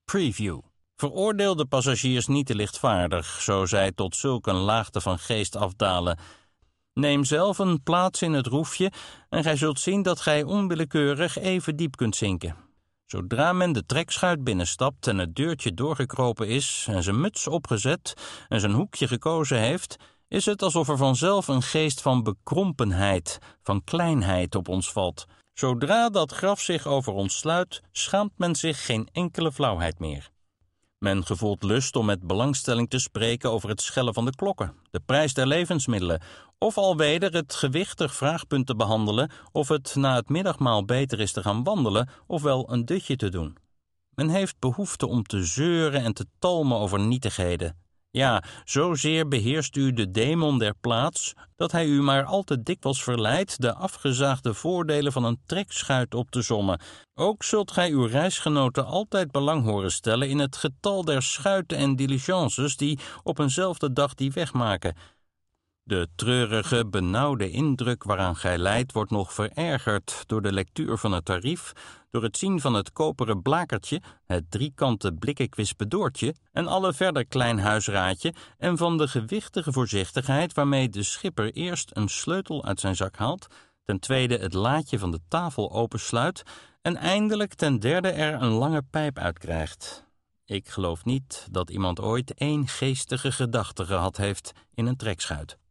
Preview. Veroordeel de passagiers niet te lichtvaardig, zo zij tot zulk een laagte van geest afdalen. Neem zelf een plaats in het roefje en gij zult zien dat gij onwillekeurig even diep kunt zinken. Zodra men de trekschuit binnenstapt en het deurtje doorgekropen is en zijn muts opgezet en zijn hoekje gekozen heeft, is het alsof er vanzelf een geest van bekrompenheid, van kleinheid op ons valt. Zodra dat graf zich over ons sluit, schaamt men zich geen enkele flauwheid meer. Men gevoelt lust om met belangstelling te spreken over het schellen van de klokken, de prijs der levensmiddelen, of alweder het gewichtig vraagpunt te behandelen of het na het middagmaal beter is te gaan wandelen of wel een dutje te doen. Men heeft behoefte om te zeuren en te talmen over nietigheden. Ja, zozeer beheerst u de demon der plaats, dat hij u maar al te dikwijls verleidt de afgezaagde voordelen van een trekschuit op te sommen. Ook zult gij uw reisgenoten altijd belang horen stellen in het getal der schuiten en diligences die op eenzelfde dag die weg maken. De treurige, benauwde indruk waaraan gij lijdt wordt nog verergerd door de lectuur van het tarief, door het zien van het koperen blakertje, het driekante blikkenkwispedoortje en alle verder klein huisraadje en van de gewichtige voorzichtigheid waarmee de schipper eerst een sleutel uit zijn zak haalt, ten tweede het laadje van de tafel opensluit en eindelijk ten derde er een lange pijp uitkrijgt. Ik geloof niet dat iemand ooit één geestige gedachte gehad heeft in een trekschuit.